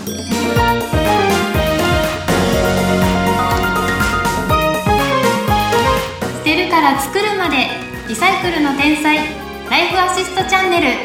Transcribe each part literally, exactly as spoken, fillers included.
捨てるから作るまで、リサイクルの天才、ライフアシストチャンネル。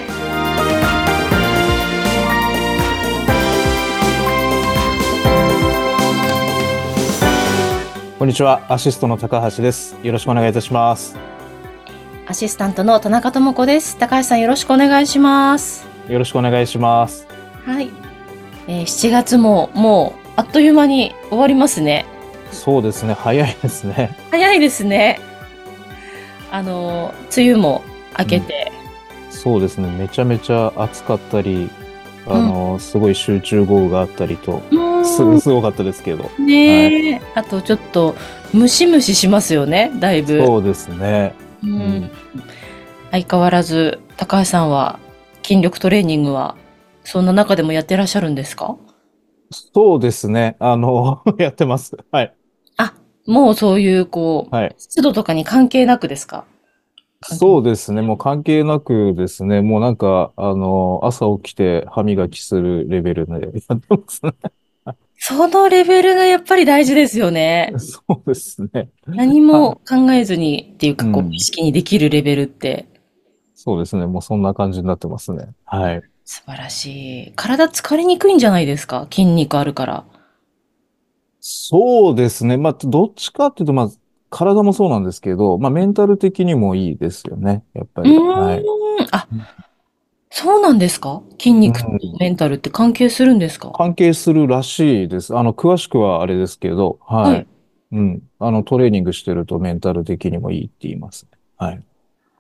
こんにちは、アシストの高橋です。よろしくお願いいたします。 アシスタントの田中智子です。高橋さん、よろしくお願いします。 よろしくお願いします。 はい、えー、しちがつももうあっという間に終わりますね。 そうですね、早いですね。 早いですね。あの梅雨も明けて、 うん、そうですね、めちゃめちゃ暑かったり、あの、うん、すごい集中豪雨があったりと、す, すごかったですけどね、はい、あとちょっとムシムシしますよね、だいぶ。 そうですね、 うんうん、相変わらず高橋さんは筋力トレーニングはそんな中でもやってらっしゃるんですか？ そうですね、あのやってます。はい。 あ、もうそういうこう、はい、湿度とかに関係なくですか？ そうですね。もう関係なくですね。もうなんか、あの、朝起きて歯磨きするレベルでやってますね。 そのレベルがやっぱり大事ですよね。 そうですね。 何も考えずにっていうか、こう、 うん、 意識にできるレベルって。 そうですね。もうそんな感じになってますね。はい。 素晴らしい。体疲れにくいんじゃないですか？筋肉あるから。 そうですね。まあ、どっちかっていうと、まあ、体もそうなんですけど、まあ、メンタル的にもいいですよね。やっぱり。 うーん。 はい。 あ、そうなんですか？筋う肉とん、 メンタルって関係するんですか？ 関係するらしいです。あの、詳しくはあれですけど、 はい。 はい。うん。あの、トレーニングしてるとメンタル的にもいいって言いますね。はい。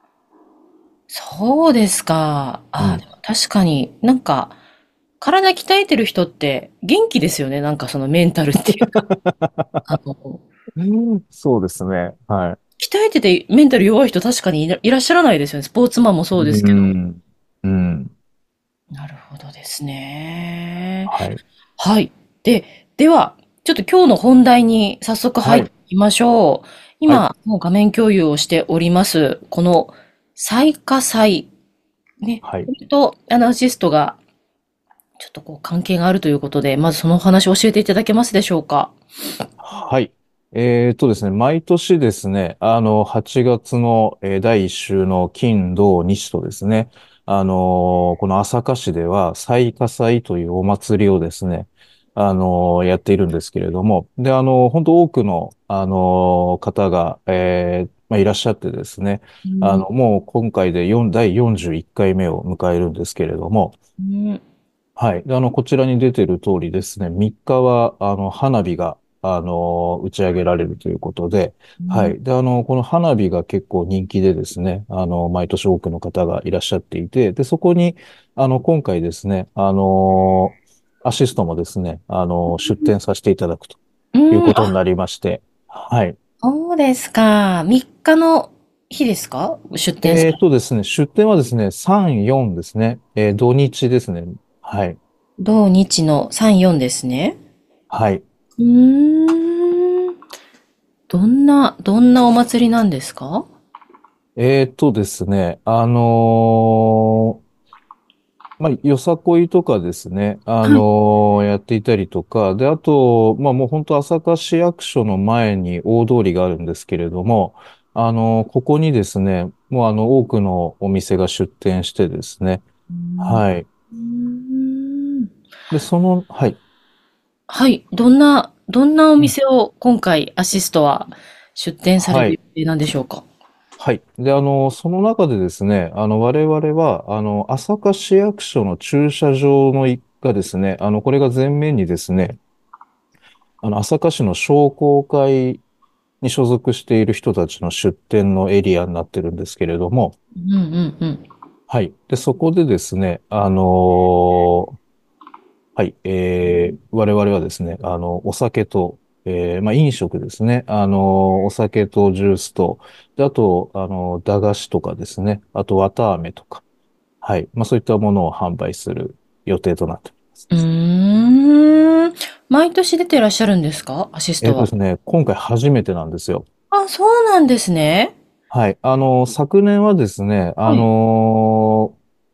そうですか。あ、でうん。 も確かになんか、体鍛えてる人って元気ですよね。なんかそのメンタルっていうか。あの、 そうですね。はい。 鍛えててメンタル弱い人確かにいらいらっしゃらないですよね。スポーツマンもそうですうけど。 ん。うん。 なるほどですね。 はい。 はい。で、では、ちょっと今日の本題に早速入ってはい。 いきましょう。 はい。 今、もう画面共有をしております。この、最下祭。ね。 はい。 これと、アナシストが、ちょっとこう関係があるということで、まずそのお話を教えていただけますでしょうか。 はい。えーっとですね、毎年ですね、あの、はちがつの、えーだいいっ週の金、土、日とですね、あのーこの朝霞市では、祭夏祭というお祭りをですね、あのーやっているんですけれども、で、あのー本当多くの、あのー方が、えーまあ、いらっしゃってですね、 うん。 あの、もう今回でよんだいよんじゅういっかいめを迎えるんですけれども、 うん。 はい。で、あの、こちらに出ている通りですね、みっかは、あの、花火が、あの、打ち上げられるということで、 うん。 はい。で、あの、この花火が結構人気でですね、あの、毎年多くの方がいらっしゃっていて、で、そこに、あの、今回ですね、あの、アシストもですね、あの、出展させていただくといううん。あ、 ことになりまして、はい。 そうですか。みっかの日ですか？出店される。 えーとですね、出展はですね、さん、よんですね、えー土日ですね。はい。 土日のさん、よんですね。 はい。 うーん。どんな、どんなお祭りなんですか？ えーとですね、あのーまあ、よさこいとかですね、あはい。 のーやっていたりとか、で、あと、まあ、もう本当朝霞市役所の前に大通りがあるんですけれども、あのーここにですね、もうあの、多くのお店が出店してですね、 うーん。 はい。 うーん。 で、その、はい。 はい。どんな、どんなおうん、 店を今回アシストは出店される予はい。 定なんでしょうか？ はい。で、あの、その中でですね、あの、我々は、あの、朝霞市役所の駐車場の一がですね、あの、これが前面にですね、あの、朝霞市の商工会に所属している人たちの出店のエリアになってるんですけれども、 うんうんうん。 はい。で、そこでですね、あのーはい、えー、我々はですね、あの、お酒と、えー、まあ、飲食ですね、あの、お酒とジュースと、で、あと、あの、駄菓子とかですね、あと、綿飴とか、はい、まあ、そういったものを販売する予定となっております。 うーん。毎年出てらっしゃるんですか？アシストは。 えっとですね、今回初めてなんですよ。 あ、そうなんですね。 はい。あの、昨年はですね、あはい。 の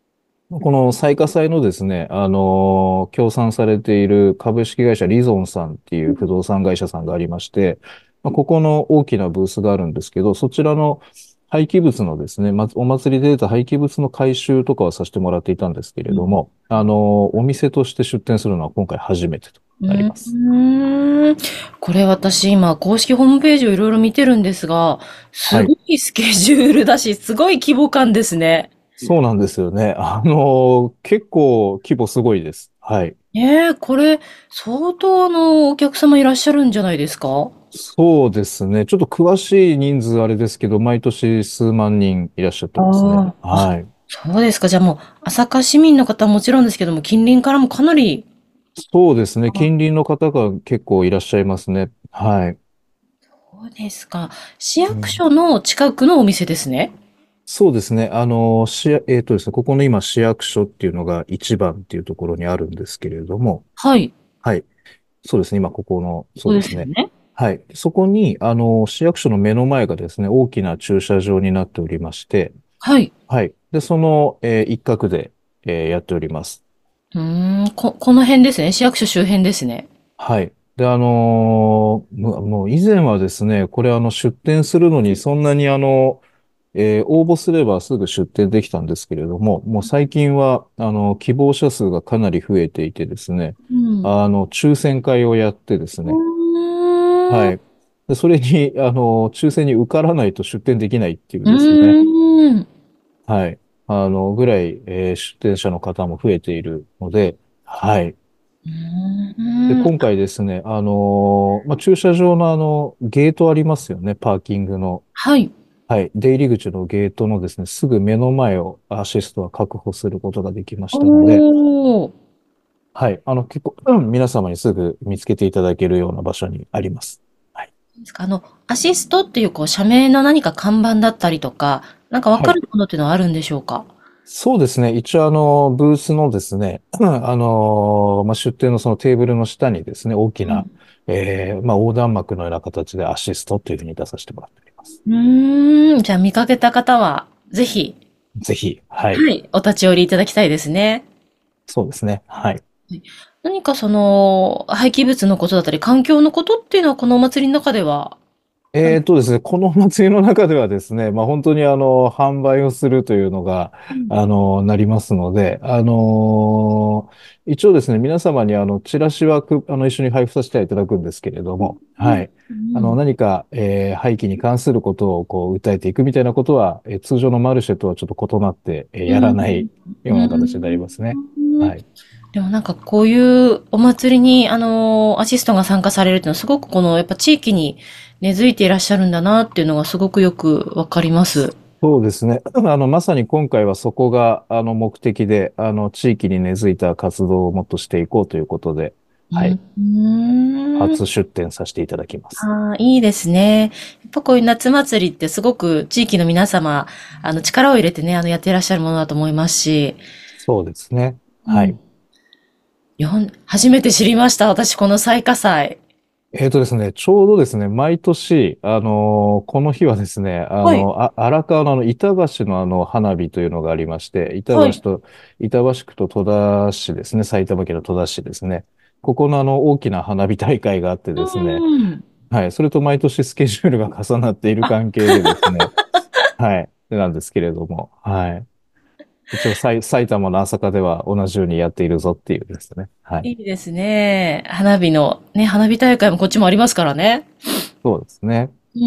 この最下祭のですね、あのー協賛されている株式会社リゾンさんっていう不動産会社さんがありまして、まあ、ここの大きなブースがあるんですけど、そちらの廃棄物のですね、ま、お祭りで出た廃棄物の回収とかはさせてもらっていたんですけれども、あのーお店として出店するのは今回初めてとうなります。 ーん。これ私今公式ホームページをいろいろ見てるんですが、すはい。 ごいスケジュールだし、すごい規模感ですね。 そうなんですよね。あのー結構規模すごいです。はい。 ええ、これ、相当のお客様いらっしゃるんじゃないですか？ そうですね。ちょっと詳しい人数あれですけど、毎年数万人いらっしゃってますね。 ああ、あ、 はい。 そうですか。じゃあもう、朝霞市民の方はもちろんですけども、近隣からもかなり、 そうですね。 あ、 近隣の方が結構いらっしゃいますね。はい。 そうですか。市うん、 役所の近くのお店ですね。 そうですね。あの、市や、えっとですね、ここの今市役所っていうのが一番っていうところにあるんですけれども、 はい。 はい。そうですね。今ここの、 そうそうですね。 ですよね。 はい。そこに、あの、市役所の目の前がですね、大きな駐車場になっておりまして、 はい。 はい。で、その、えー一角で、えーやっております。 うーん、こ、この辺ですね。市役所周辺ですね。 はい。で、あのーもうもう以前はですね、これあの出店するのにそんなにあの、えー応募すればすぐ出店できたんですけれども、もう最近はあの、希望者数がかなり増えていてですね、 うん。 あの、抽選会をやってですうね、 ーん。 はい。で、それに、あの、抽選に受からないと出店できないっていううですね、 ーん。 はい。あの、ぐらい、えー出店者の方も増えているので、はい。 うで、 ーん。 今回ですね、あのーまあ、駐車場のあの、ゲートありますよね、パーキングの。 はい。 はい。出入り口のゲートのですね、すぐ目の前をアシストは確保することができましたので、 おー。 はい。あの、結構、うん皆様にすぐ見つけていただけるような場所にあります。はい。 ですか。あの、アシストっていう、こう、社名の何か看板だったりとか、なんかわはい。 かるものっていうのはあるんでしょうか？ そうですね。一応、あの、ブースのですね、うんあの、まあ、出店のそのテーブルの下にですね、大きな、 うん。 えー、まあ、横断幕のような形でアシストというふうに出させてもらっております。 うーん。じゃあ見かけた方は、ぜひ、 ぜひ、はい。 はい、お立ち寄りいただきたいですね。 そうですね。はい。 はい。何かその、廃棄物のことだったり、環境のことっていうのは、このお祭りの中では、何か、 えーとですね、このお祭りの中ではですね、まあ本当にあの、販売をするというのが、 うん。 あの、なりますので、あの一応ですね、皆様にあの、チラシはく、あの、一緒に配布させていただくんですけれども、 うん。 はい。 うあの、 ん。 何か、えー廃棄に関することをこう、訴えていくみたいなことは、えー通常のマルシェとはちょっと異なって、えーやらなうん。 いような形になりますね。 うん。 はい。 でもなんかこういうお祭りに、あの、アシストが参加されるっていうのはすごくこの、やっぱ地域に根付いていらっしゃるんだなっていうのがすごくよくわかります。 そうですね。あの、まさに今回はそこが、あの、目的で、あの、地域に根付いた活動をもっとしていこうということで、 うん。 はい。 うーん。 初出展させていただきます。 ああ、いいですね。やっぱこういう夏祭りってすごく地域の皆様、あの、力を入れてね、あの、やっていらっしゃるものだと思いますし、 そうですね。 うん。 はい。 日本、初めて知りました。私、この最下祭。 えーとですね、ちょうどですね、毎年、あのーこの日はですね、あはい。 の、あ、荒川のあの、板橋のあの、花火というのがありまして、板はい。 橋と、板橋区と戸田市ですね、埼玉県の戸田市ですね。ここのあの、大きな花火大会があってうですね、 ん。 はい。それと毎年スケジュールが重なっているあ、 関係でですね、はい。なんですけれども、はい。一応、埼埼玉の朝霞では同じようにやっているぞっていうですね。はい。 いいですね。花火の、ね、花火大会もこっちもありますからね。 そうですね。 うん。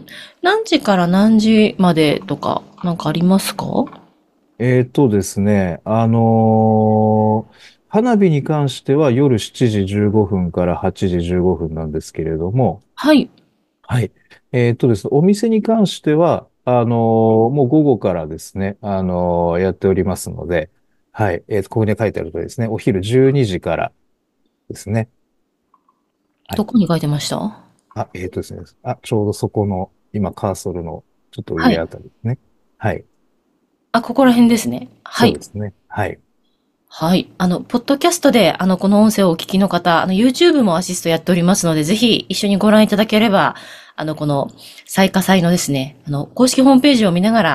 何時から何時までとか、なんかありますか？ えーとですね、あのー花火に関しては夜しちじじゅうごふんからはちじじゅうごふんなんですけれども、 はい。 はい。えーとですね、お店に関しては、あのーもう午後からですね、あのーやっておりますので、はい。えーと、ここに書いてあるとですね、お昼じゅうにじからですね。はい。 どこに書いてました？ あ、えーとですね。あ、ちょうどそこの、今カーソルのちょっとはい。 上あたりですね。はい。 あ、ここら辺ですね。はい。 そうですね。はい。 はい。あの、ポッドキャストで、あの、この音声をお聞きの方、あの、YouTube もアシストやっておりますので、ぜひ一緒にご覧いただければ、あの、この、最下祭のですね、あの、公式ホームページを見ながら、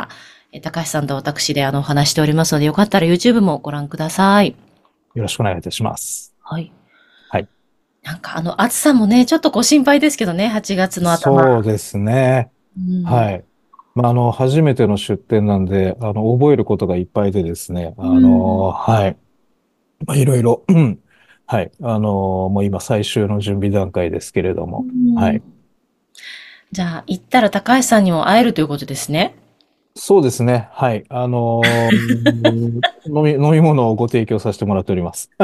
えー高橋さんと私であの、お話しておりますので、よかったら YouTube もご覧ください。 よろしくお願いいたします。 はい。 はい。 なんかあの、暑さもね、ちょっとこう心配ですけどね、はちがつの頭。 そうですね。 うん。 はい。まあ、あの、初めての出店なんで、あの、覚えることがいっぱいでですね、あうん。 の、はい。まあ、いろいろ、うん。はい。あの、もう今最終の準備段階ですけれどうも、はん。 い。 じゃあ、行ったら高橋さんにも会えるということですね。 そうですね。はい。あの、飲み、飲み物をご提供させてもらっております。はい。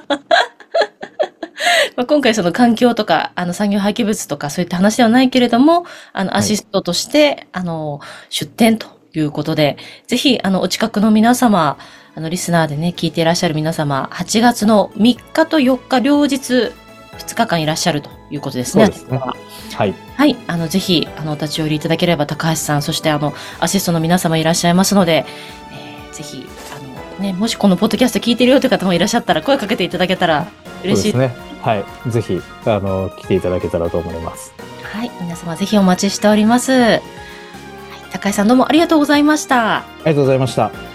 まあ、今回その環境とか、あの産業廃棄物とかそういった話ではないけれども、あのアはい。 シストとして、あの、出店ということで、ぜひ、あの、お近くの皆様、あの、リスナーでね、聞いていらっしゃる皆様、はちがつのみっかとよっか両日、ふつかかんいらっしゃるということですね。 そうですね。はい。 はい。あの、ぜひ、あの、お立ち寄りいただければ、高橋さん、そして、あの、アシストの皆様いらっしゃいますので、えーぜひ、あの、ね、もしこのポッドキャスト聞いてるよという方もいらっしゃったら、声かけていただけたら嬉しい。 そうですね。はい。ぜひ、あの、来ていただけたらと思います。 はい。皆様、ぜひお待ちしております。はい。高橋さん、どうもありがとうございました。 ありがとうございました。